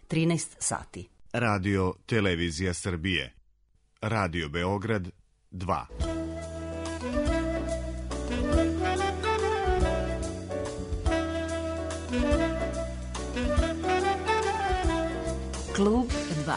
13 sati. Radio Televizija Srbije. Radio Beograd 2. Klub 2.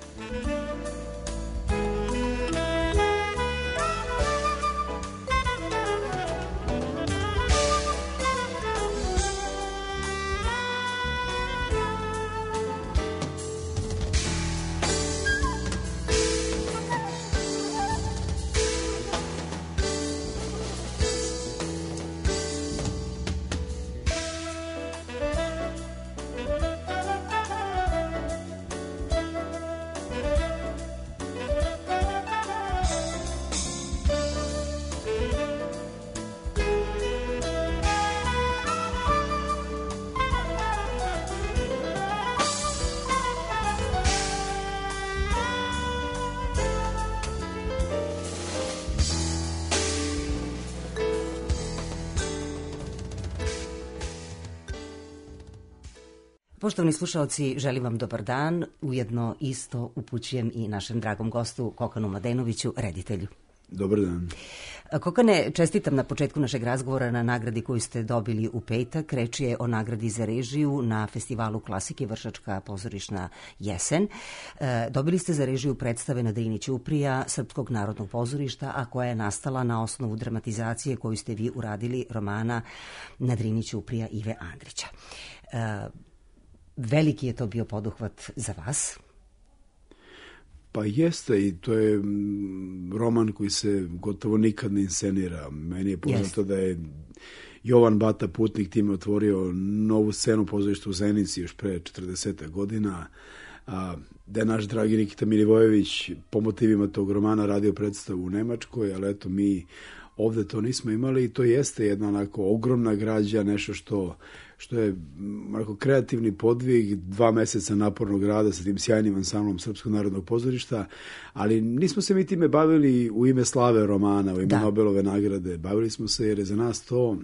Poštovani slušaoci, želim vam dobar dan, ujedno isto upućujem i našem dragom gostu Kokanu Mladenoviću, reditelju. Dobar dan. Kokane, čestitam na početku našeg razgovora na nagradi koju ste dobili u petak. Reč je o nagradi za režiju na festivalu klasike Vršačka pozorišna jesen. Dobili ste za režiju predstave na Drini ćuprija Srpskog narodnog pozorišta, a koja je nastala na osnovu dramatizacije koju ste vi uradili romana Na Drini ćuprija Ive Andrića. Veliki je to bio poduhvat za vas? Pa jeste, i to je roman koji se gotovo nikad ne inscenira. Meni je poznato da je Jovan Bata Putnik time otvorio novu scenu pozorišta u Zenici još pre 40 godina, da je naš dragi Nikita Milivojević po motivima tog romana radio predstavu u Nemačkoj, ali eto mi ovde to nismo imali i to jeste jedna onako ogromna građa, nešto što je onako kreativni podvig, 2 meseca napornog rada sa tim sjajnim ansamblom Srpskog narodnog pozorišta, ali nismo se mi time bavili u ime slave romana, u ime Nobelove nagrade. Bavili smo se jer je za nas to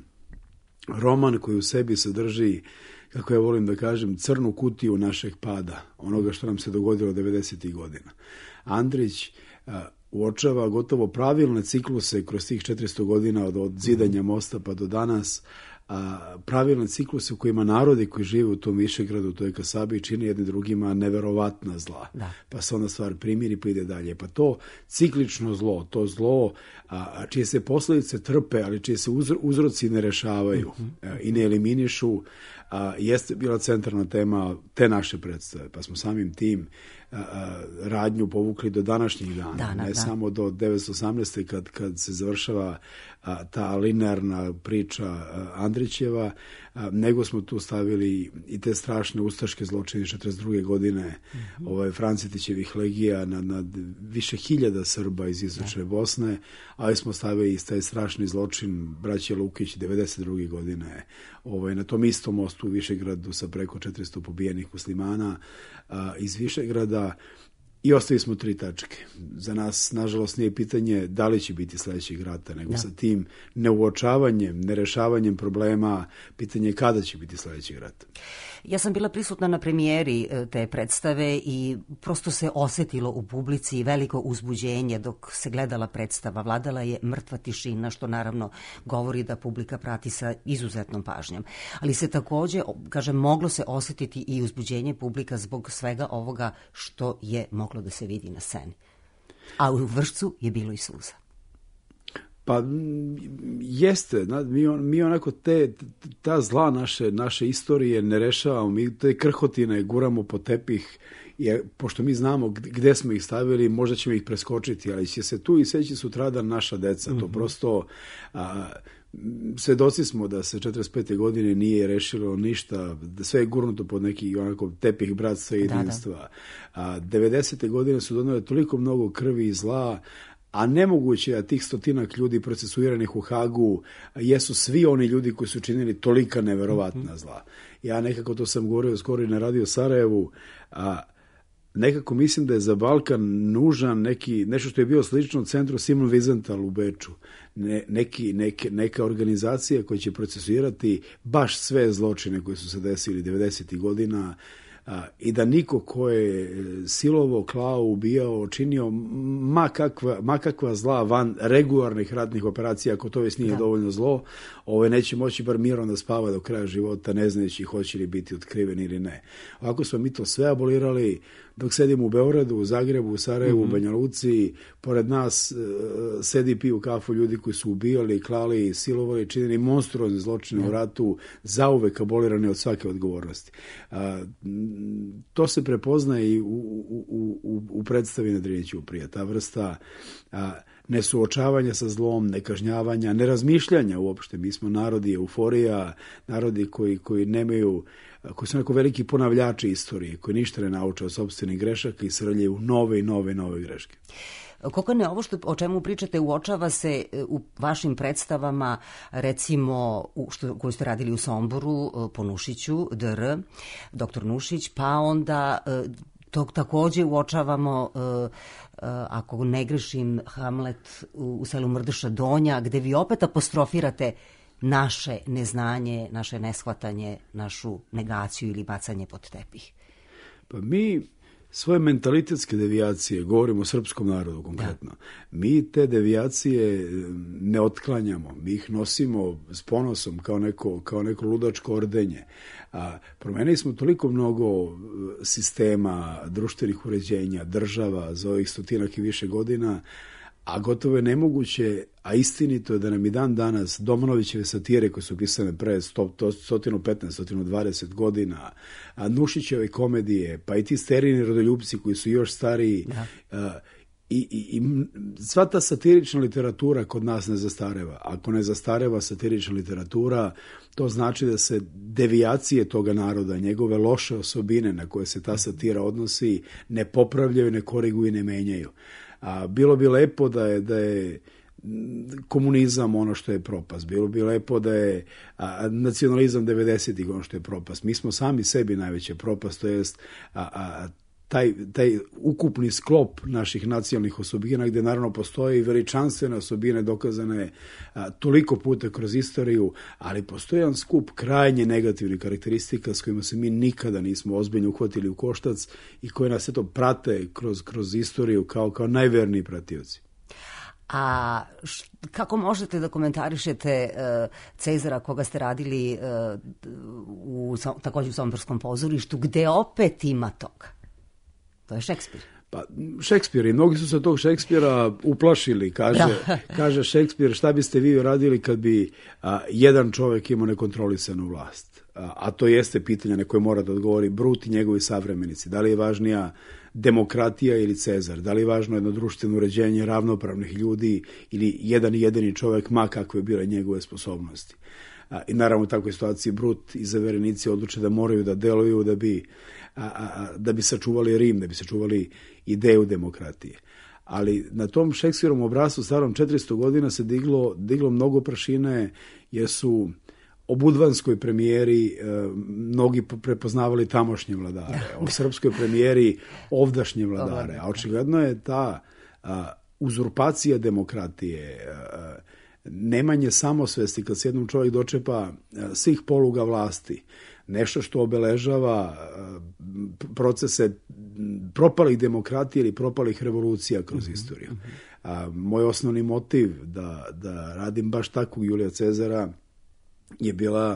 roman koji u sebi sadrži, kako ja volim da kažem, crnu kutiju našeg pada, onoga što nam se dogodilo 90. godina. Andrić uočava gotovo pravilne cikluse kroz tih 400 godina od zidanja mosta pa do danas, pravilne cikluse u kojima narodi koji žive u tom Višegradu, u toj kasabi, čine jedni drugima neverovatna zla. Da. Pa se onda stvar primiri pa ide dalje. Pa to ciklično zlo, to zlo čije se posledice trpe, ali čije se uzroci ne rešavaju i ne eliminišu, jeste bila centralna tema te naše predstave. Pa smo samim tim radnju povukli do današnjih dana. Samo do 1918. kad se završava ta linearna priča Andrićeva, nego smo tu stavili i te strašne ustaške zločine 42. godine Francetićevih legija nad više hiljada Srba iz istočne Bosne, ali smo stavili i taj strašni zločin braće Lukić 92. godine na tom istom mostu u Višegradu sa preko 400 pobijenih muslimana iz Višegrada. I ostavili smo 3 tačke. Za nas, nažalost, nije pitanje da li će biti sledećeg rata, nego sa tim neuočavanjem, nerešavanjem problema, pitanje kada će biti sledećeg rata. Ja sam bila prisutna na premijeri te predstave i prosto se osetilo u publici veliko uzbuđenje dok se gledala predstava. Vladala je mrtva tišina, što naravno govori da publika prati sa izuzetnom pažnjom. Ali se takođe, kažem, moglo se osetiti i uzbuđenje publika zbog svega ovoga što je moglo da se vidi na sceni. A u Vršcu je bilo i suza. Pa jeste, mi onako ta zla naše istorije ne rešavamo, mi te krhotine guramo po tepih, jer pošto mi znamo gde smo ih stavili, možda ćemo ih preskočiti, ali će se tu i seći sutradan naša deca. To prosto, svedoci smo da se 45. godine nije rešilo ništa, da sve je gurnuto pod neki onako tepih bratstva i jedinstva. 90. godine su donele toliko mnogo krvi i zla, a nemoguće da tih 100 ljudi procesuiranih u Hagu jesu svi oni ljudi koji su činili tolika neverovatna zla. Ja nekako, to sam govorio skoro i na Radio Sarajevu, nekako mislim da je za Balkan nužan nešto što je bio slično centru Simon Wiesenthal u Beču. Neka organizacija koja će procesuirati baš sve zločine koji su se desili 90. godina, i da niko ko je silovo, klao, ubijao, činio ma kakva zla van regularnih ratnih operacija, ako to već nije dovoljno zlo, neće moći bar mirno da spava do kraja života, ne znajući hoće li biti otkriveni ili ne. Ovako smo mi to sve abolirali, dok sedimo u Beogradu, u Zagrebu, u Sarajevu, u Banja Luci, pored nas sedi piju kafu ljudi koji su ubijali, klali, silovali, činili monstruozne zločine u ratu, zauvek abolirani od svake odgovornosti. To se prepoznaje i u predstavi na Drini ćuprija. Ta vrsta nesuočavanja sa zlom, nekažnjavanja, nerazmišljanja uopšte. Mi smo narodi euforija, narodi koji nemaju, koji su neko veliki ponavljači istorije, koji ništa ne nauče od sopstvenih grešaka i srljaju nove i nove greške. Kokane, ovo o čemu pričate uočava se u vašim predstavama, recimo koju ste radili u Somboru, po Nušiću, Dr. Nušić, pa onda to takođe uočavamo, ako ne grešim, Hamlet u selu Mrduša Donja, gde vi opet apostrofirate naše neznanje, naše neshvatanje, našu negaciju ili bacanje pod tepih. Pa mi svoje mentalitetske devijacije, govorimo o srpskom narodu konkretno, mi te devijacije ne otklanjamo, mi ih nosimo s ponosom kao neko ludačko ordenje. Promenili smo toliko mnogo sistema, društvenih uređenja, država za ovih 100 i više godina, a gotovo je nemoguće, a istinito je da nam i dan danas Domanovićeve satire koje su pisane pre 115-120 godina, Nušićeve komedije, pa i ti sterini rodoljupci koji su još stariji, i sva ta satirična literatura kod nas ne zastareva. Ako ne zastareva satirična literatura, to znači da se devijacije toga naroda, njegove loše osobine na koje se ta satira odnosi, ne popravljaju, ne koriguju, ne menjaju. Bilo bi lepo da je komunizam ono što je propast. Bilo bi lepo da je nacionalizam 90-ih ono što je propast. Mi smo sami sebi najveća propast, to jest taj ukupni sklop naših nacionalnih osobina, gde naravno postoje i veličanstvene osobine dokazane toliko puta kroz istoriju, ali postoji jedan skup krajnje negativnih karakteristika s kojima se mi nikada nismo ozbiljno uhvatili u koštac i koje nas eto prate kroz istoriju kao najverniji pratioci. A kako možete da komentarišete Cezara koga ste radili takođe u Somborskom pozorištu, gde opet ima toga? To je Šekspir. Pa Šekspir i mnogi su se tog Šekspira uplašili. Kaže Šekspir, šta biste vi radili kad bi jedan čovjek imao nekontrolisanu vlast? A to jeste pitanje na koje mora da odgovori Brut i njegovi savremenici. Da li je važnija demokratija ili Cezar? Da li je važno jedno društveno uređenje ravnopravnih ljudi ili jedan jedini čovjek, ma kakve bile njegove sposobnosti? I naravno u takvoj situaciji Brut i zaverenici odluče da moraju da deluju da bi sačuvali Rim, da bi sačuvali ideju demokratije. Ali na tom Šekspirovom obrascu starom 400 godina se diglo mnogo prašine, jer su o budvanskoj premijeri mnogi prepoznavali tamošnje vladare, o srpskoj premijeri ovdašnje vladare, a očigledno je ta uzurpacija demokratije, nemanje samosvesti kad se jednom čovjek dočepa svih poluga vlasti, nešto što obeležava procese propalih demokratije ili propalih revolucija kroz istoriju. Moj osnovni motiv da radim baš takvog Julija Cezara je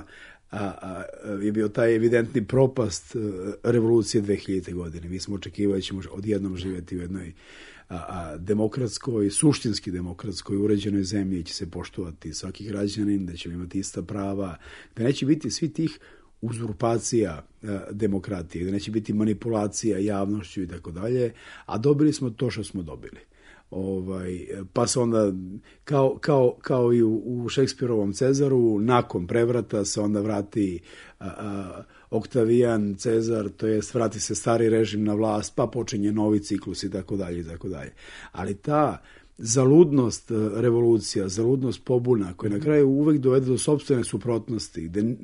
bio taj evidentni propast revolucije 2000. godine. Mi smo očekivali da ćemo odjednom živjeti u jednoj demokratskoj, suštinski demokratskoj uređenoj zemlji, će se poštovati svaki građanin, da ćemo imati ista prava, da neće biti svi tih uzurpacija demokratije, da neće biti manipulacija javnošću i tako dalje, a dobili smo to što smo dobili. Pa se onda, kao i u Šekspirovom Cezaru, nakon prevrata se onda vrati Oktavijan, Cezar, to jest vrati se stari režim na vlast, pa počinje novi ciklus i tako dalje i tako dalje. Ali ta zaludnost revolucija, zaludnost pobuna, koja na kraju uvek dovede do sopstvene suprotnosti, gde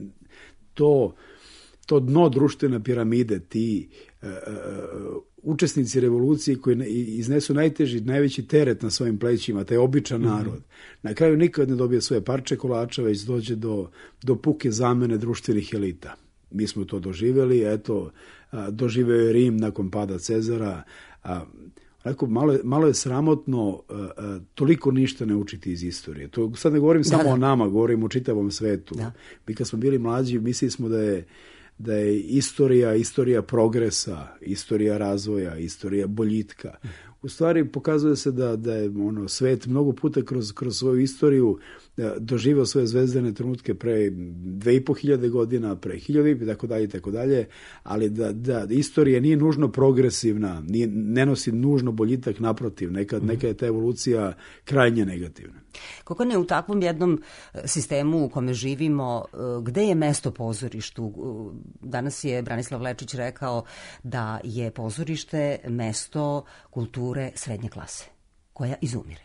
to dno društvene piramide, ti učesnici revolucije koji iznesu najveći teret na svojim plećima, taj običan narod, na kraju nikad ne dobije svoje parče kolača, već dođe do puke zamene društvenih elita. Mi smo to doživjeli, eto, doživeo je Rim nakon pada Cezara. Onako, malo je sramotno toliko ništa ne učiti iz istorije. To sad ne govorim samo o nama, govorim o čitavom svetu. Da. Mi kad smo bili mlađi, mislili smo da je istorija progresa, istorija razvoja, istorija boljitka. U stvari pokazuje se da je svet mnogo puta kroz svoju istoriju doživao svoje zvezdane trenutke pre 2500 godina, pre 1000 i tako dalje, ali da istorija nije nužno progresivna, ne nosi nužno boljitak, naprotiv, neka je ta evolucija krajnje negativna. Kako ne u takvom jednom sistemu u kome živimo, gde je mesto pozorištu? Danas je Branislav Lečić rekao da je pozorište mesto kulture srednje klase, koja izumire.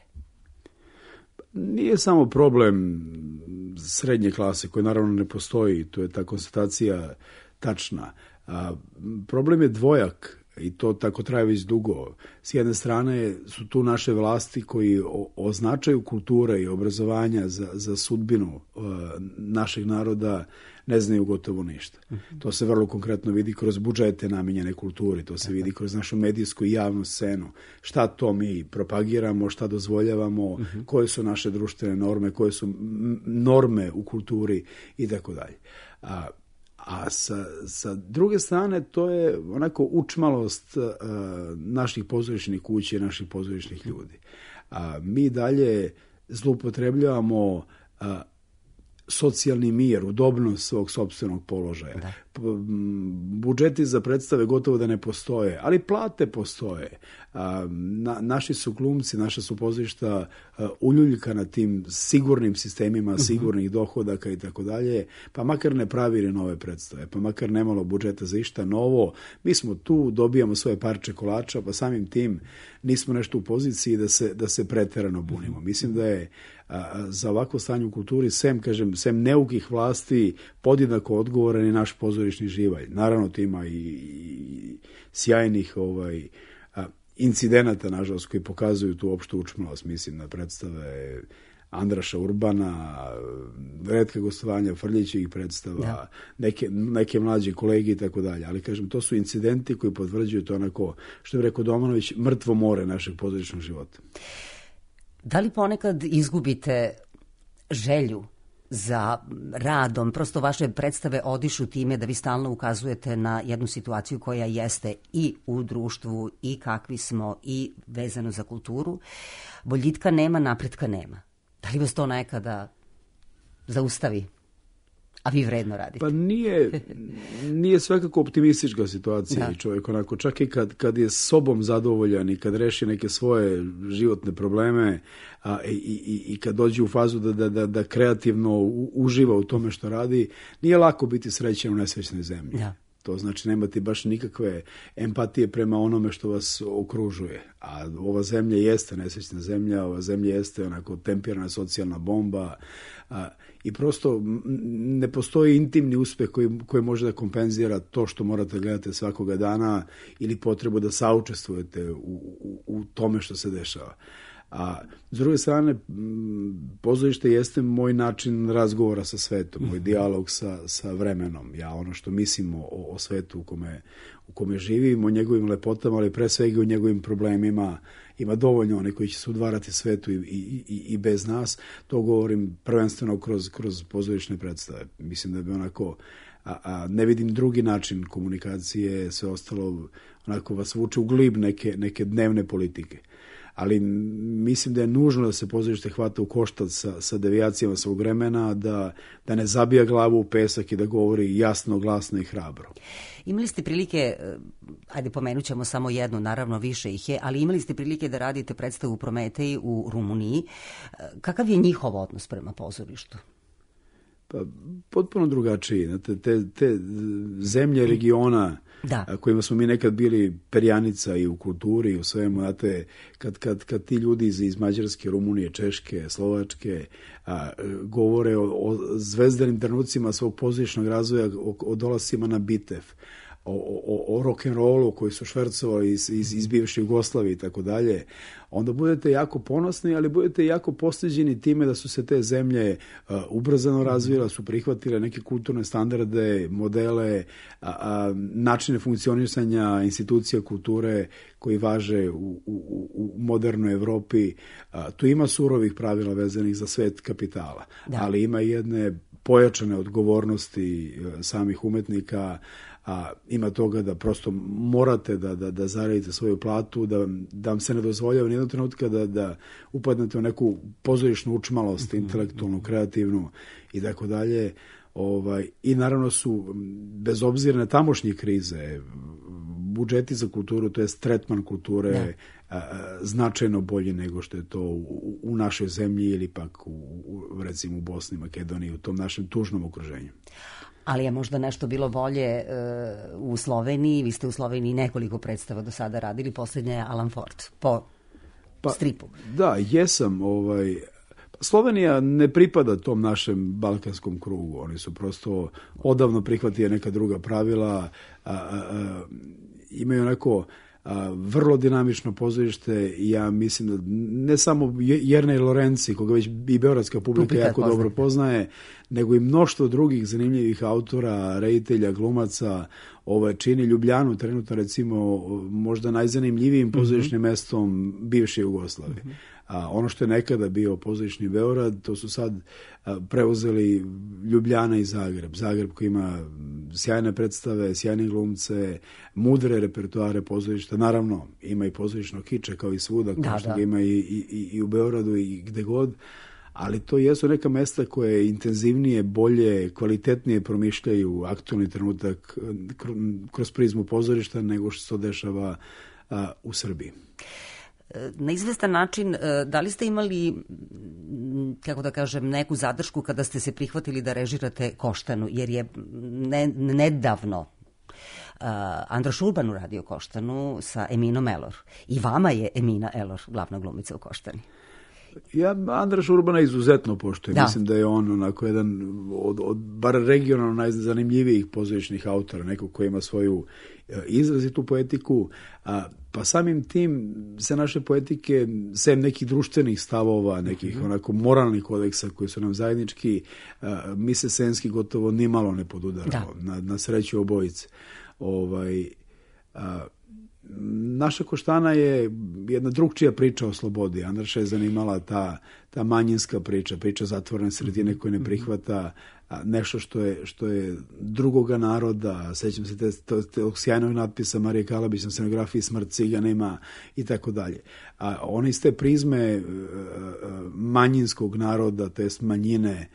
Nije samo problem srednje klase, koji naravno ne postoji, to je ta konstatacija tačna. Problem je dvojak i to tako traje već dugo. S jedne strane su tu naše vlasti koji označaju kulture i obrazovanja za sudbinu našeg naroda, ne znaju gotovo ništa. To se vrlo konkretno vidi kroz budžete namenjene kulturi, to se vidi kroz našu medijsku i javnu scenu. Šta to mi propagiramo, šta dozvoljavamo, koje su naše društvene norme, koje su norme u kulturi i tako dalje. A sa druge strane, to je onako učmalost naših pozorišnih kuća i naših pozorišnih ljudi. Mi dalje zloupotrebljavamo socijalni mir, udobnost svog sopstvenog položaja. Da. Budžeti za predstave gotovo da ne postoje, ali plate postoje. Naši su glumci, naša su pozorišta uljuljkana tim sigurnim sistemima, sigurnih dohodaka i tako dalje, pa makar ne pravili nove predstave, pa makar nemalo budžeta za išta novo, mi smo tu, dobijamo svoje parče kolača, pa samim tim nismo nešto u poziciji da se preterano bunimo. Mislim da je za ovako stanje u kulturi, sem neukih vlasti, podjednako odgovoran je naš pozorišni živalj. Naravno, to ima i sjajnih incidenata, nažalost, koji pokazuju tu opštu učmalost. Mislim na predstave Andraša Urbana, retka gostovanja Frljićevih predstava, neke mlađe kolege i tako dalje. Ali, kažem, to su incidenti koji potvrđuju to onako, što je rekao Domanović, mrtvo more našeg pozorišnog života. Da li ponekad izgubite želju za radom, prosto vaše predstave odišu time da vi stalno ukazujete na jednu situaciju koja jeste i u društvu i kakvi smo i vezano za kulturu? Boljitka nema, napretka nema. Da li vas to nekada zaustavi? A vi vredno radite. Pa nije svakako optimistička situacija i čovjek onako, čak i kad je sobom zadovoljan i kad reši neke svoje životne probleme i kad dođe u fazu da kreativno uživa u tome što radi, nije lako biti srećan u nesrećnoj zemlji. Da. To znači nemati baš nikakve empatije prema onome što vas okružuje. A ova zemlja jeste nesrećna zemlja, ova zemlja jeste onako tempirana socijalna bomba i prosto ne postoji intimni uspeh koji može da kompenzira to što morate gledati svakoga dana ili potrebu da saučestvujete u tome što se dešava. A s druge strane, pozorište jeste moj način razgovora sa svetom, moj dijalog sa vremenom. Ja ono što mislim o svetu u kome živim, o njegovim lepotama, ali pre svega o njegovim problemima, ima dovoljno one koji će se udvarati svetu i bez nas. To govorim prvenstveno kroz pozorišne predstave. Mislim da bi onako, ne vidim drugi način komunikacije, sve ostalo onako vas vuče u glib neke dnevne politike. Ali mislim da je nužno da se pozorište hvata u koštac sa devijacijama svog vremena, da ne zabija glavu u pesak i da govori jasno, glasno i hrabro. Imali ste prilike, ajde pomenut ćemo samo jednu, naravno više ih je, ali imali ste prilike da radite predstavu Prometej u Rumuniji. Kakav je njihov odnos prema pozorištu? Pa, potpuno drugačiji. Te zemlje regiona kojima smo mi nekad bili perjanica i u kulturi i u svemu, znate, kad ti ljudi iz Mađarske, Rumunije, Češke, Slovačke govore o zvezdanim trenucima svog pozorišnog razvoja, o dolascima na Bitev, o rock'n'rollu koji su švercovali iz bivše Jugoslavije i tako dalje, onda budete jako ponosni, ali budete jako postiđeni time da su se te zemlje ubrzano razvile, su prihvatile neke kulturne standarde, modele, načine funkcionisanja institucija kulture koji važe u modernoj Evropi. Tu ima surovih pravila vezanih za svet kapitala, ali ima jedne pojačane odgovornosti samih umetnika, ima toga da prosto morate da zaradite svoju platu, da vam se ne dozvoljava nijednog trenutka da upadnete u neku pozorišnu učmalost, intelektualnu, kreativnu i tako dalje. I naravno su, bez obzira na tamošnje krize, budžeti za kulturu, to je tretman kulture, značajno bolji nego što je to u našoj zemlji ili pak recimo u Bosni i Makedoniji, u tom našem tužnom okruženju. Ali je možda nešto bilo bolje u Sloveniji. Vi ste u Sloveniji nekoliko predstava do sada radili. Poslednja je Alan Ford po stripu. Da, jesam. Slovenija ne pripada tom našem balkanskom krugu. Oni su prosto odavno prihvatili neka druga pravila. Imaju neko vrlo dinamično pozorište i ja mislim da ne samo Jernej Lorenci, koga već i beogradska publika jako dobro poznaje, nego i mnoštvo drugih zanimljivih autora, reditelja, glumaca, čini Ljubljanu trenutno recimo možda najzanimljivijim pozorišnim mestom bivše Jugoslavije. Ono što je nekada bio pozorišni Beograd, to su sad preuzeli Ljubljana i Zagreb. Zagreb koji ima sjajne predstave, sjajne glumce, mudre repertoare pozorišta. Naravno, ima i pozorišnog kiča kao i svuda, kao što ga ima i u Beogradu i gde god. Ali to jesu neka mesta koje intenzivnije, bolje, kvalitetnije promišljaju aktualni trenutak kroz prizmu pozorišta nego što se to dešava u Srbiji. Na izvestan način, da li ste imali, kako da kažem, neku zadršku kada ste se prihvatili da režirate Koštanu, jer je nedavno Andraš Urban uradio Koštanu sa Eminom Elor. I vama je Emina Elor glavna glumica u Koštani. Ja Andraš Urbana izuzetno poštujem. Mislim da je on onako jedan od bar regionalno najzanimljivijih pozorišnih autora, neko koji ima svoju izrazitu poetiku, pa samim tim se naše poetike, sem nekih društvenih stavova, nekih onako moralnih kodeksa koji su nam zajednički, mi se senski gotovo nimalo ne podudaramo, na sreću obojice. Naša Koštana je jedna drugčija priča o slobodi. Andraša je zanimala ta manjinska priča zatvorene sredine koje ne prihvata nešto što je drugoga naroda. Sećam se tog sjajnog natpisa Marije Kalabić na scenografiji Smrt ciganima i tako dalje. Ona iz te prizme manjinskog naroda, to jest manjine,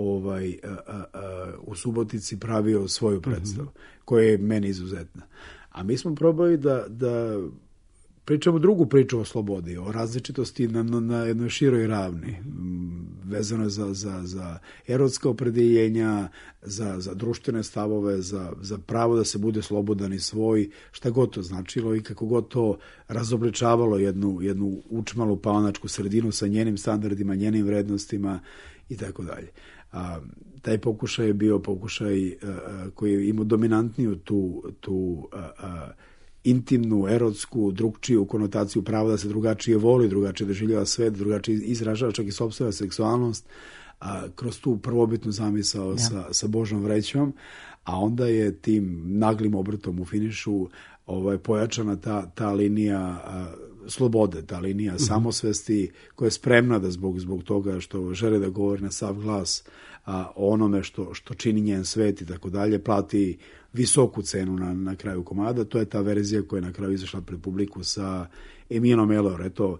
u Subotici pravio svoju predstavu, koja je meni izuzetna. A mi smo probali da pričamo drugu priču o slobodi, o različitosti na jednoj široj ravni, vezano za erotska opredeljenja, za društvene stavove, za pravo da se bude slobodan i svoj, šta god to značilo i kako god to razobličavalo jednu učmalu paonačku sredinu sa njenim standardima, njenim vrednostima i tako dalje. Taj pokušaj je bio pokušaj koji je imao dominantniju tu intimnu, erotsku, drugčiju konotaciju prava da se drugačije voli, drugačije doživljava svet, drugačije izražava čak i sopstvena seksualnost, kroz tu prvobitnu zamisao sa Božom vrećom, a onda je tim naglim obrtom u finišu pojačana ta linija slobode, ta linija samosvesti koja je spremna da zbog toga što žele da govori na sav glas o onome što čini njen svet i tako dalje, plati visoku cenu na kraju komada. To je ta verzija koja je na kraju izašla pred publiku sa Eminom Elor. Eto,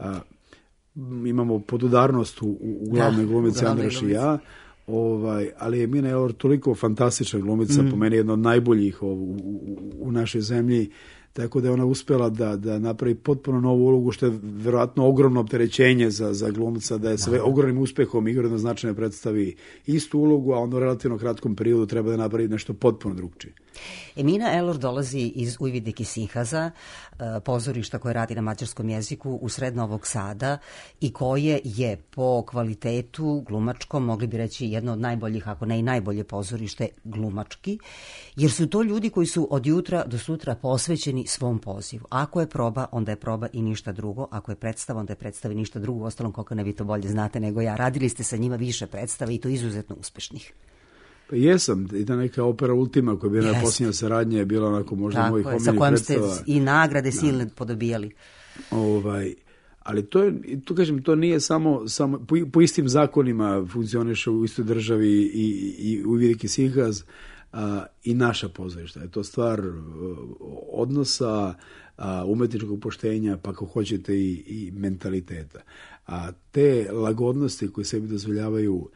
imamo podudarnost u glavnoj glumici Andraš i ja, ali Emina Elor toliko fantastična glumica, po meni jedna od najboljih u našoj zemlji, tako da je ona uspela da napravi potpuno novu ulogu, što je verovatno ogromno opterećenje za glumca, da je sa ogromnim uspehom igraznačajno predstavi istu ulogu, a onda u relativno kratkom periodu treba da napravi nešto potpuno drugčije. Emina Elor dolazi iz Ujvidike Sinhaza, pozorišta koje radi na mađarskom jeziku u sred Novog Sada i koje je po kvalitetu glumačkom, mogli bi reći, jedno od najboljih, ako ne i najbolje pozorište glumački, jer su to ljudi koji su od jutra do sutra posvećeni svom pozivu. Ako je proba, onda je proba i ništa drugo. Ako je predstava, onda je predstava i ništa drugo. Ostalom, koliko ne vi to bolje znate nego ja. Radili ste sa njima više predstava i to izuzetno uspešnih. Pa jesam, i ta neka opera Ultima koja je bila posljednja saradnja je bila onako možda mojih omiljenih predstava. Sa kojom predstava. ste i nagrade silne podobijali. Ali to kažem, to nije samo po istim zakonima funkcioniše u istoj državi i Ujvidike Sinhaz i naša pozorišta. Je to stvar odnosa, umetničkog poštenja, pa ako hoćete i mentaliteta. A te lagodnosti koje sebi dozvoljavaju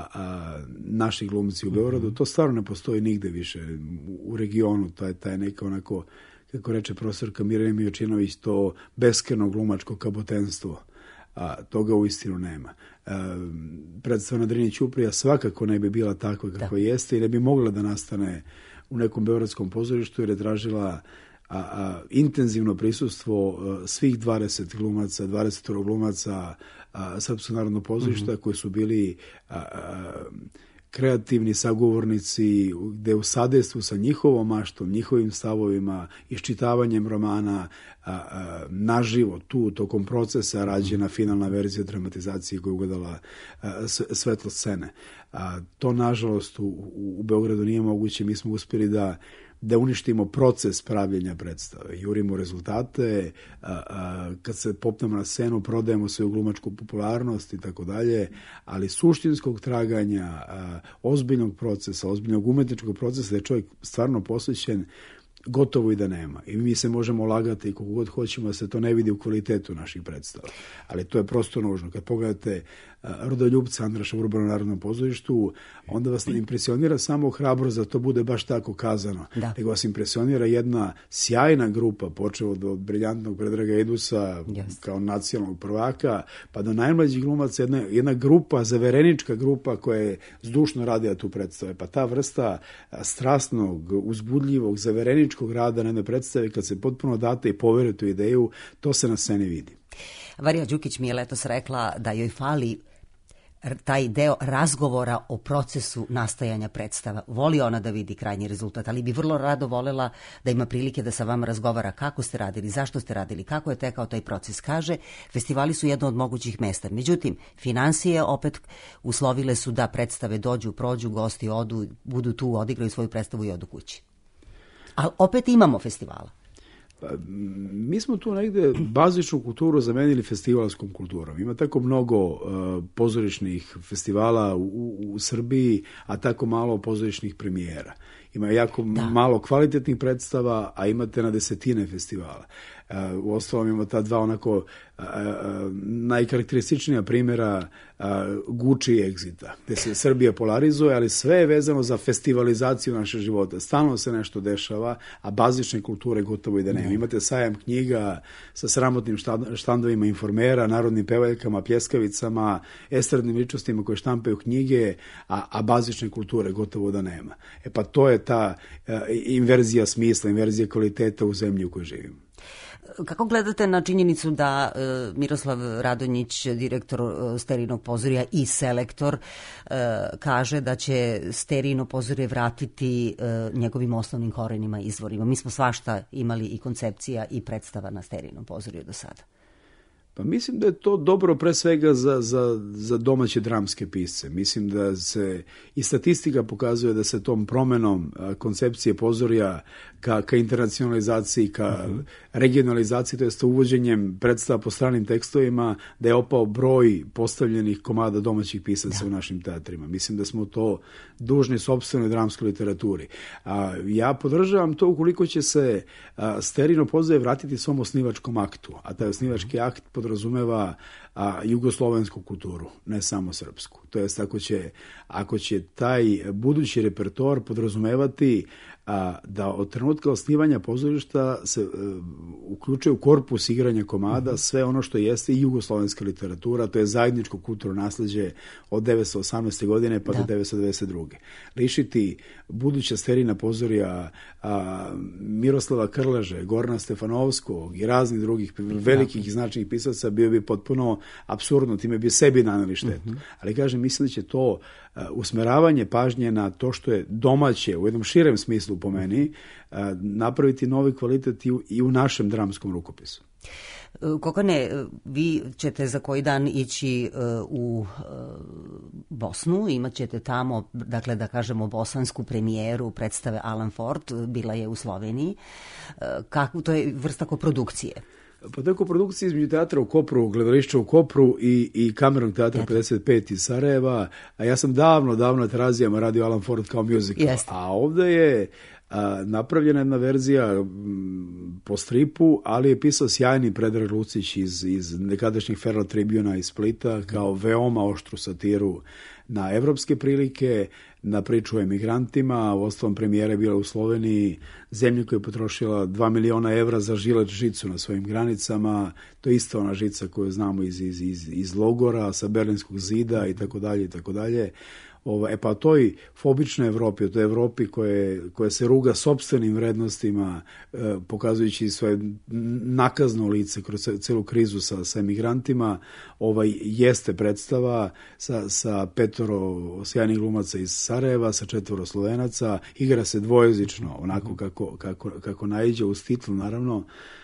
naši glumci u Beogradu, to stvarno ne postoji nigde više u regionu. Taj neka onako, kako reče profesorka Mirjana Mijočinović, to beskreno glumačko kabotenstvo. Toga uistinu nema. Predstava na Drini ćuprija svakako ne bi bila takva kakva jeste i ne bi mogla da nastane u nekom beogradskom pozorištu jer je tražila intenzivno prisustvo svih 20 glumaca, 20 glumaca Srpskog narodnog pozorišta koji su bili kreativni sagovornici gde u sadejstvu sa njihovom maštom, njihovim stavovima, iščitavanjem romana naživo tu tokom procesa rađena finalna verzija dramatizacije koja je ugledala svetlo scene. To nažalost u Beogradu nije moguće. Mi smo uspjeli da uništimo proces pravljenja predstave. Jurimo rezultate, kad se popnemo na scenu, prodajemo svoju glumačku popularnost i tako dalje, ali suštinskog traganja, ozbiljnog procesa, ozbiljnog umetničkog procesa da je čovjek stvarno posvećen, gotovo i da nema. I mi se možemo lagati koliko god hoćemo da se to ne vidi u kvalitetu naših predstava. Ali to je prosto nužno. Kad pogledate Rodoljubca Andraša u Urbanom narodnom pozorištu, onda vas ne impresionira samo hrabrost da to bude baš tako kazano. Nego vas impresionira jedna sjajna grupa, počeo od briljantnog Predraga Edusa kao nacionalnog prvaka, pa do najmlađih glumaca jedna grupa, zaverenička grupa koja je zdušno radila tu predstave. Pa ta vrsta strasnog, uzbudljivog, zavereničkog rada na jednoj predstave, kad se potpuno date i poverujete u ideju, to se na sceni vidi. Varija Đukić mi je letos rekla da joj fali taj deo razgovora o procesu nastajanja predstava. Voli ona da vidi krajnji rezultat, ali bi vrlo rado volela da ima prilike da sa vama razgovara kako ste radili, zašto ste radili, kako je tekao taj proces. Kaže, festivali su jedno od mogućih mesta. Međutim, finansije opet uslovile su da predstave dođu, prođu, gosti odu, budu tu, odigraju svoju predstavu i odu kući. Ali opet imamo festivala. Mi smo tu negde bazičnu kulturu zamenili festivalskom kulturom. Ima tako mnogo pozorišnih festivala u Srbiji, a tako malo pozorišnih premijera. Ima jako malo kvalitetnih predstava, a imate na desetine festivala. U ostalom imamo ta dva onako najkarakterističnija primjera Guči i Exita, gde se Srbija polarizuje, ali sve je vezano za festivalizaciju našeg života. Stalno se nešto dešava, a bazične kulture gotovo i da nema. Imate sajam knjiga sa sramotnim štandovima informera, narodnim pevaljkama, pljeskavicama, estradnim ličnostima koje štampaju knjige, a bazične kulture gotovo da nema. Pa to je ta inverzija smisla, inverzija kvaliteta u zemlji u kojoj živimo. Kako gledate na činjenicu da Miroslav Radonjić, direktor Sterijinog pozorja i selektor, kaže da će Sterijino pozorje vratiti njegovim osnovnim korenima, izvorima? Mi smo svašta imali i koncepcija i predstava na Sterijinom pozorju do sada. Pa mislim da je to dobro pre svega za domaće dramske pisce. Mislim da se i statistika pokazuje da se tom promenom koncepcije pozorja ka internacionalizaciji, ka regionalizaciji, to jest uvođenjem predstava po stranim tekstovima, da je opao broj postavljenih komada domaćih pisaca u našim teatrima. Mislim da smo to dužni sopstvenoj dramskoj literaturi. Ja podržavam to ukoliko će se Sterijino pozorje vratiti svom osnivačkom aktu, a taj osnivački akt podrazumeva jugoslovensku kulturu, ne samo srpsku. To jest ako će taj budući repertoar podrazumevati da od trenutka osnivanja pozorišta se uključuje u korpus igranja komada sve ono što jeste i jugoslovenska literatura, to je zajedničko kulturno nasleđe od 1918. godine pa do 1992. Lišiti buduća sterina pozorija Miroslava Krleže, Gorana Stefanovskog i raznih drugih velikih i značajnih pisaca bio bi potpuno apsurdno, time bi sebi naneli štetu. Ali kažem, mislim da će to usmeravanje pažnje na to što je domaće u jednom širem smislu po meni napraviti novi kvalitet i u našem dramskom rukopisu. Kokane, vi ćete za koji dan ići u Bosnu, imat ćete tamo, dakle da kažemo, bosansku premijeru predstave Alan Ford, bila je u Sloveniji. To je vrsta koprodukcije? Pa to je koprodukcija između teatra u Kopru, gledališća u Kopru i Kamernog teatra 55 iz Sarajeva, a ja sam davno na Terazijama radio Alan Ford kao musical, a ovdje je napravljena jedna verzija po stripu, ali je pisao sjajni Predrag Lucić iz nekadašnjih Feral Tribuna iz Splita kao veoma oštru satiru na evropske prilike, na priču o emigrantima. U ostalom premijera je bila u Sloveniji, zemlju koja je potrošila 2 miliona evra za žilet žicu na svojim granicama. To je isto ona žica koju znamo iz logora, sa Berlinskog zida i tako dalje i tako dalje. Pa toj fobičnoj Evropi, o toj Evropi koja se ruga sopstvenim vrednostima, pokazujući svoje nakazno lice kroz celu krizu sa emigrantima, jeste predstava sa 5 sjajnih glumaca iz Sarajeva, sa 4 Slovenaca, igra se dvojezično, onako kako naiđe uz titl, naravno.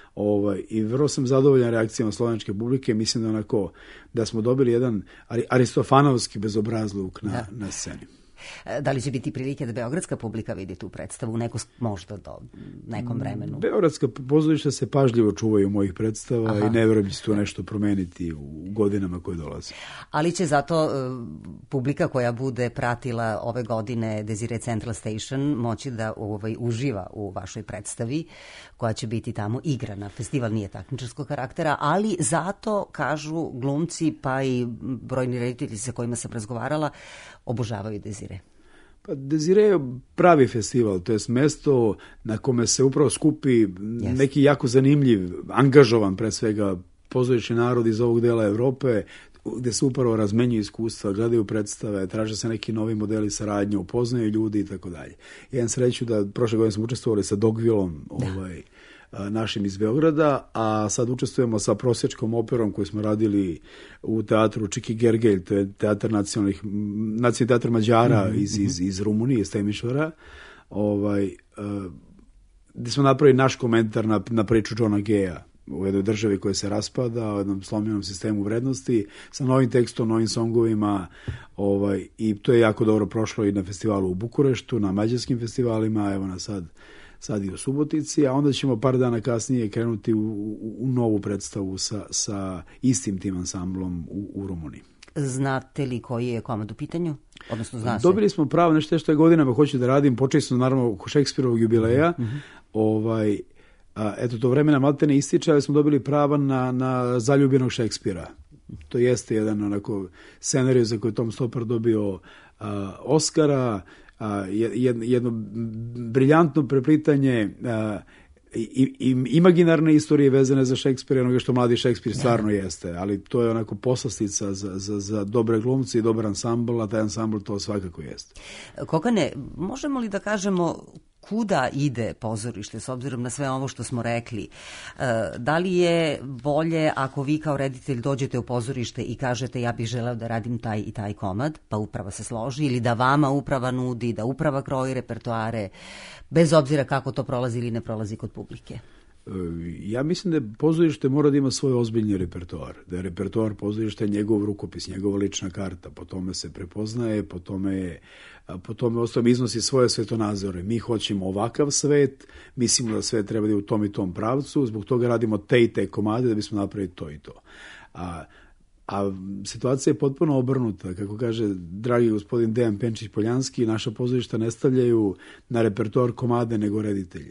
I vrlo sam zadovoljan reakcijama slovenačke publike. Mislim da smo dobili jedan aristofanovski bezobrazluk na sceni. Da li će biti prilike da beogradska publika vidi tu predstavu možda do nekom vremenu? Beogradska pozorišta se pažljivo čuvaju mojih predstava i ne vjerujem da će to nešto promeniti u godinama koje dolaze. Ali će zato publika koja bude pratila ove godine Desire Central Station moći da uživa u vašoj predstavi koja će biti tamo igrana. Festival nije takmičarskog karaktera, ali zato, kažu glumci pa i brojni reditelji sa kojima sam razgovarala, obožavaju Desire. Pa Desire je pravi festival, to je mesto na kome se upravo skupi neki jako zanimljiv, angažovan pre svega pozorišni narod iz ovog dela Evrope, gde se upravo razmenjuju iskustva, gledaju predstave, traže se neki novi modeli saradnje, upoznaju ljudi i tako dalje. Jedan sreću da prošle godine smo učestvovali sa Dogvilom, našim iz Beograda, a sad učestvujemo sa prosječkom operom koju smo radili u teatru Čiki Gergelj, to je nacionalni teatr Mađara iz Rumunije, iz Temišvara, gdje smo napravili naš komentar na priču Johna Geja u jednoj državi koja se raspada, u jednom slomljenom sistemu vrednosti, sa novim tekstom, novim songovima, i to je jako dobro prošlo i na festivalu u Bukureštu, na mađarskim festivalima, evo nas sad i u Subotici, a onda ćemo par dana kasnije krenuti u novu predstavu sa istim tim ansamblom u Rumuniji. Znate li koji je komad u pitanju? Odnosno, zna se? Dobili smo pravo nešto što je godinama hoću da radim, počeli smo naravno oko Šekspirovog jubileja, eto to vremena maltene ističe, ali smo dobili prava na Zaljubljenog Šekspira. To jeste jedan onako scenarij za koji Tom Stoppard dobio Oscara, jedno briljantno preplitanje imaginarne istorije vezane za Šekspira, onoga što mladi Šekspir stvarno jeste, ali to je onako poslastica za dobre glumce i dobar ansambl, a taj ansambl to svakako jeste. Kokane, možemo li da kažemo kuda ide pozorište s obzirom na sve ovo što smo rekli? Da li je bolje ako vi kao reditelj dođete u pozorište i kažete ja bih želeo da radim taj i taj komad, pa uprava se složi, ili da vama uprava nudi, da uprava kroji repertoare, bez obzira kako to prolazi ili ne prolazi kod publike? Ja mislim da pozorište mora da ima svoj ozbiljni repertoar, da je repertoar pozorišta njegov rukopis, njegova lična karta, po tome se prepoznaje, po tome ostalo iznosi svoje svetonazore. Mi hoćemo ovakav svet, mislimo da svet treba da je u tom i tom pravcu, zbog toga radimo te i te komade da bismo napravili to i to. A situacija je potpuno obrnuta. Kako kaže dragi gospodin Dejan Penčić-Poljanski, naša pozorišta ne stavljaju na repertoar komade nego reditelje.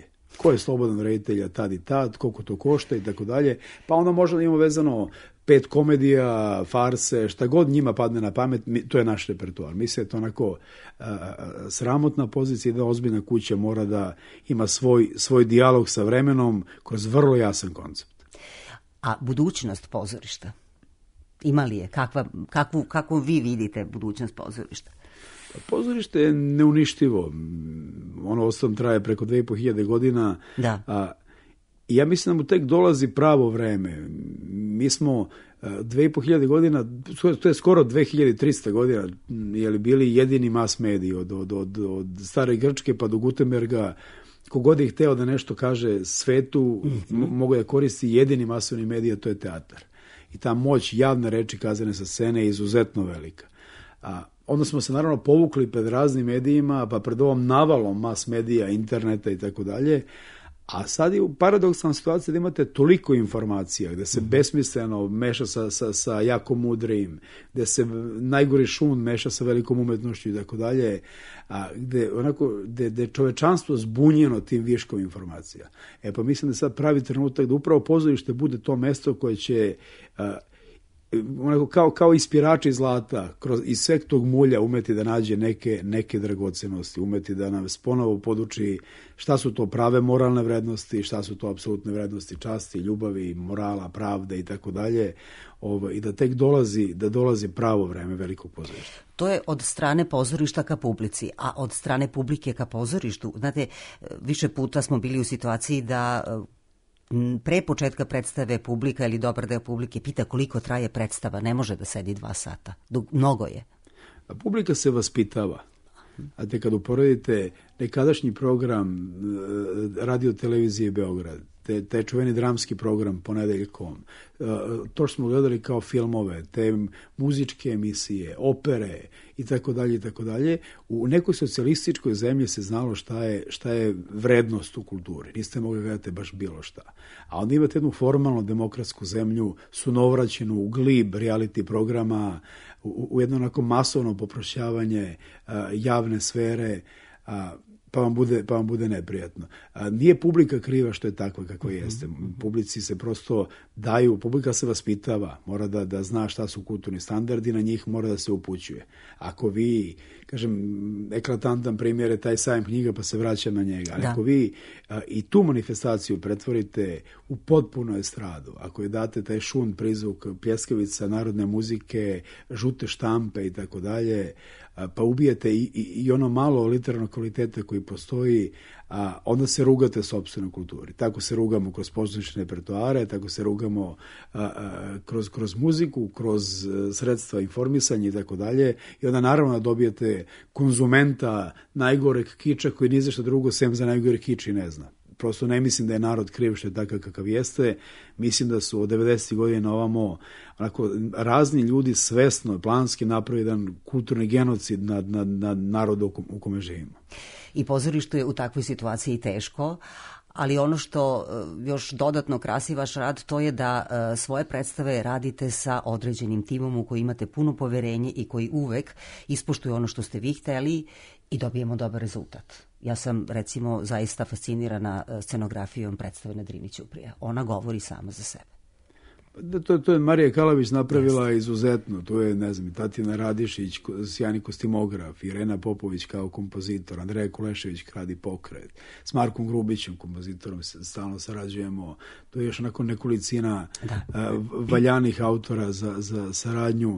ko je slobodan reditelja tad i tad, koliko to košta i tako dalje. Pa onda možda imamo vezano 5 komedija, farse, šta god njima padne na pamet, to je naš repertoar. Mislim da je to onako sramotna pozicija i da ozbiljna kuća mora da ima svoj dijalog sa vremenom kroz vrlo jasan koncept. A budućnost pozorišta? Ima li je? Kakvu vi vidite budućnost pozorišta? Pozorište je neuništivo. Ono osam traje preko 2500 godina. Da. I ja mislim da mu tek dolazi pravo vreme. Mi smo 2500 godina, to je skoro 2300 godina, jeli bili jedini mass mediji od stare Grčke pa do Gutenberga. Kogod je hteo da nešto kaže svetu, mogu da koristi jedini masovni medij, a to je teatar. I ta moć javne reči kazane sa scene je izuzetno velika. Onda smo se naravno povukli pred raznim medijima, pa pred ovom navalom mas medija, interneta i tako dalje. A sad je paradoksalna situacija da imate toliko informacija, gde se besmisleno meša sa jako mudrim, gde se najgori šun meša sa velikom umetnošću i tako dalje, gde je čovečanstvo zbunjeno tim viškom informacija. Pa mislim da sad pravi trenutak da upravo pozorište bude to mesto koje će kao ispirači zlata iz sveg tog mulja umeti da nađe neke dragocenosti, umeti da nas ponovo poduči šta su to prave moralne vrednosti, šta su to apsolutne vrednosti časti, ljubavi, morala, pravde i tako dalje, i da tek dolazi pravo vreme velikog pozorišta. To je od strane pozorišta ka publici, a od strane publike ka pozorištu. Znate, više puta smo bili u situaciji da pre početka predstave publika ili dobar deo publike pita koliko traje predstava, ne može da sedi 2 sata. Mnogo je. A publika se vaspitava. A te kad uporedite nekadašnji program radio televizije Beograd, taj čuveni dramski program Ponedeljkom, to što smo gledali kao filmove, te muzičke emisije, opere i tako dalje, u nekoj socijalističkoj zemlji se znalo šta je vrednost u kulturi. Niste mogli gledati baš bilo šta. A onda imate jednu formalno demokratsku zemlju, sunovraćenu u glib reality programa, u jedno onako masovno poprošćavanje javne sfere, pa vam bude neprijatno. Nije publika kriva što je takva kakva jeste. Publici se prosto daju, publika se vaspitava, mora da zna šta su kulturni standardi, na njih mora da se upućuje. Ako vi, kažem, eklatantan primjer je taj sajam knjiga pa se vraćam na njega, ali ako vi i tu manifestaciju pretvorite u potpuno estradu, ako je date taj šun, prizvuk, pljeskavica, narodne muzike, žute štampe i tako dalje, pa ubijete i ono malo literarnog kvaliteta koji postoji, onda se rugate sopstvenoj kulturi. Tako se rugamo kroz pozorišne repertoare, tako se rugamo kroz muziku, kroz sredstva informisanja i tako dalje. I onda naravno dobijete konzumenta najgoreg kiča koji ni za što drugo sem za najgore kič i ne zna. Prosto ne mislim da je narod kriv što je takav kakav jeste. Mislim da su od 90. godina ovamo razni ljudi svesno, planski napravili jedan kulturni genocid nad narodom u kome živimo. I pozorište je u takvoj situaciji teško, ali ono što još dodatno krasi vaš rad, to je da svoje predstave radite sa određenim timom u koji imate puno poverenje i koji uvek ispoštuje ono što ste vi hteli i dobijemo dobar rezultat. Ja sam, recimo, zaista fascinirana scenografijom predstave na Drini Ćuprija. Ona govori sama za sebe. To je Marija Kalavić napravila izuzetno. To je, ne znam, Tatjana Radišić, sjajni kostimograf, Irena Popović kao kompozitor, Andreja Kulešević radi pokret, s Markom Grubićem, kompozitorom, stalno sarađujemo. To je još onako nekolicina valjanih autora za saradnju.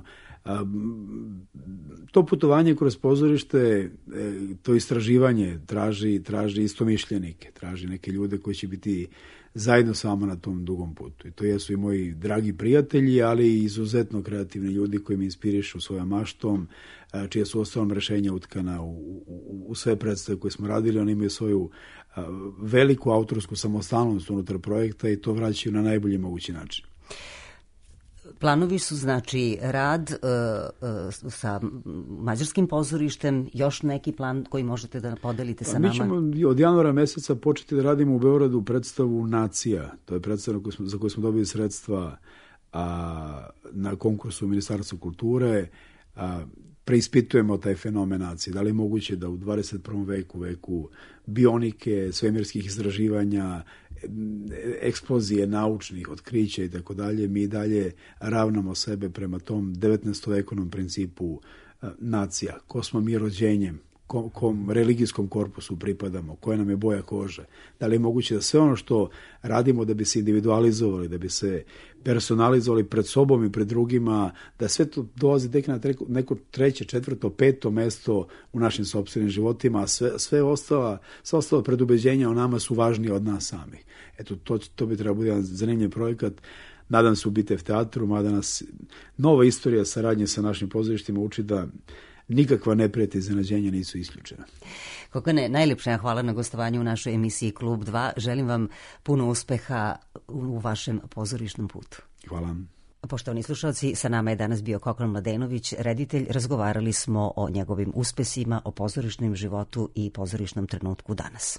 To putovanje kroz pozorište, to istraživanje traži istomišljenike, traži neke ljude koji će biti zajedno s vama na tom dugom putu. I to jesu i moji dragi prijatelji, ali i izuzetno kreativni ljudi koji me inspirišu svojom maštom, čija su ostalom rešenja utkana u sve predstave koje smo radili. Oni imaju svoju veliku autorsku samostalnost unutar projekta i to vraćaju na najbolji mogući način. Planovi su, znači, rad sa mađarskim pozorištem, još neki plan koji možete da podelite sa nama? Mi ćemo od januara meseca početi da radimo u Beogradu predstavu Nacija. To je predstava za koju smo dobili sredstva na konkursu Ministarstva kulture. preispitujemo taj fenomen nacije. Da li je moguće da u 21. veku bionike, svemirskih istraživanja, eksplozije naučnih otkrića i tako dalje, mi dalje ravnamo sebe prema tom 19. vekovnom principu nacija. Ko smo mi rođenjem, kom religijskom korpusu pripadamo, koja nam je boja kože. Da li je moguće da sve ono što radimo da bi se individualizovali, da bi se personalizovali pred sobom i pred drugima, da sve to dolazi tek na neko 3., 4., 5. mesto u našim sopstvenim životima, a sve ostalo predubeđenja o nama su važnije od nas samih. Eto, to bi trebalo biti jedan zanimljiv projekat. Nadam se u Bitev teatru, mada nas nova istorija saradnje sa našim pozorištima uči da nikakva neprijatna iznenađenja nisu isključena. Kokane, najljepša hvala na gostovanju u našoj emisiji Klub 2. Želim vam puno uspeha u vašem pozorišnom putu. Hvala. Poštovani slušalci, sa nama je danas bio Kokan Mladenović, reditelj. Razgovarali smo o njegovim uspesima, o pozorišnom životu i pozorišnom trenutku danas.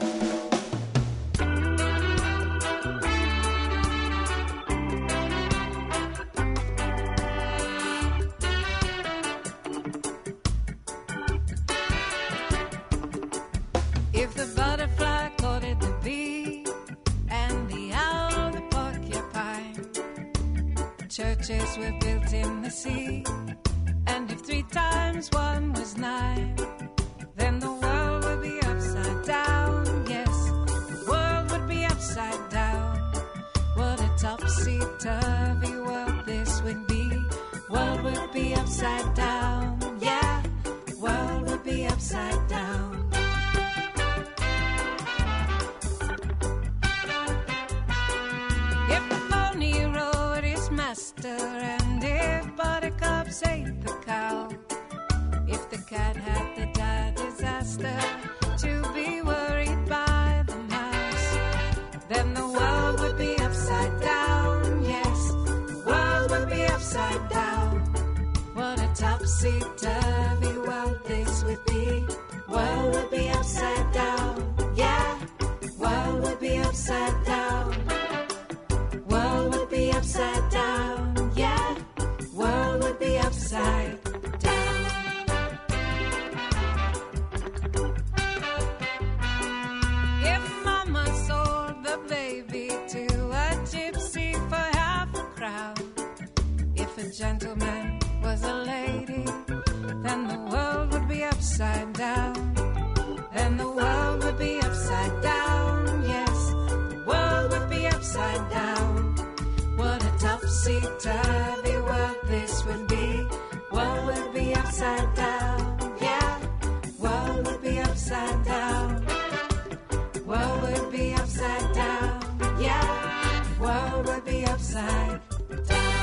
Churches were built in the sea, and if 3 times 1 was 9, then the world would be upside down. Yes, the world would be upside down. What a topsy-turvy world this would be. World would be upside down. Yeah, world would be upside down. And if Buttercups ate the cow, if the cat had the dire disaster to be worried by the mouse, then the world would be upside down. Yes, the world would be upside down. What a topsy-turvy world this would be. World would be upside down. Yeah, world would be upside down. World would be upside down. Yeah, world would be upside down. If mama sold the baby to a gypsy for half a crown, if a gentleman was a lady, then the world would be upside down. Then the world would be upside down. Yes, the world would be upside down. What a topsy-turvy world this would be. World would be upside down. Yeah, world would be upside down. World would be upside down. Yeah, world would be upside down.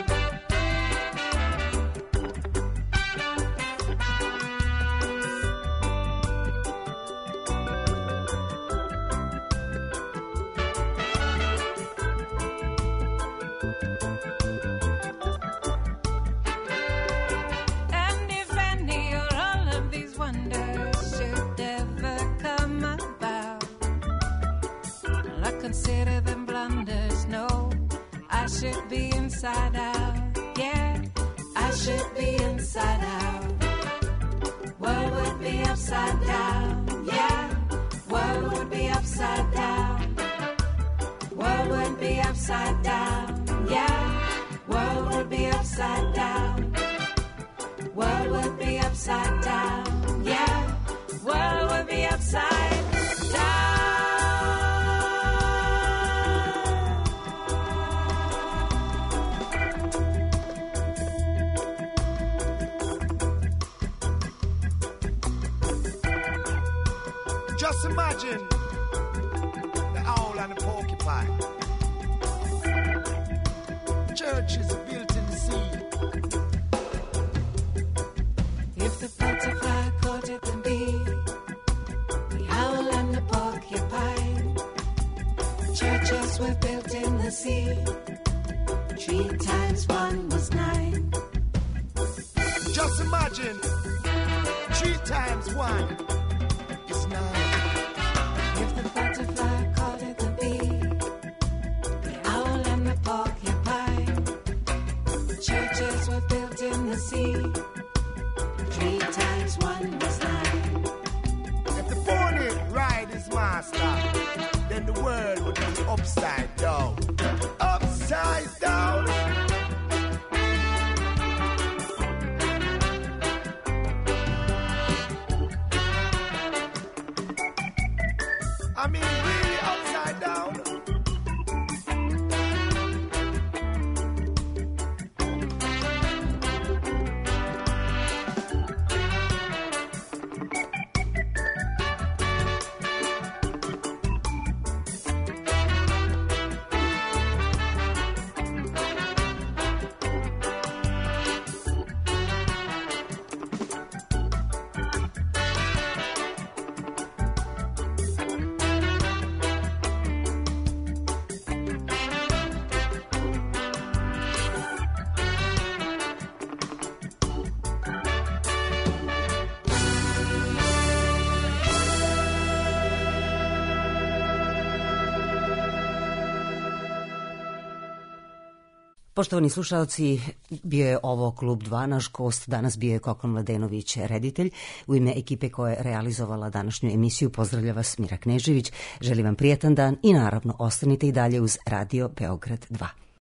Consider them blunders, no, I should be inside out, yeah, I should be inside out. World would be upside down, yeah, world would be upside down. World would be upside down, yeah, world would be upside down. World would be upside down, yeah, world would be upside down. Just imagine the owl and the porcupine. Churches built in the sea. If the butterfly courted the bee, the owl and the porcupine. Churches were built in the sea. 3 times 1 was 9. Just imagine 3 times 1 is 9. If the butterfly courted the bee, the owl and the porcupine. Churches were built in the sea. Poštovani slušalci, bio je ovo Klub 2, naš gost danas bio je Kokon Mladenović, reditelj. U ime ekipe koja je realizovala današnju emisiju pozdravlja vas Mira Knežević. Želim vam prijetan dan i naravno ostanite i dalje uz Radio Beograd 2.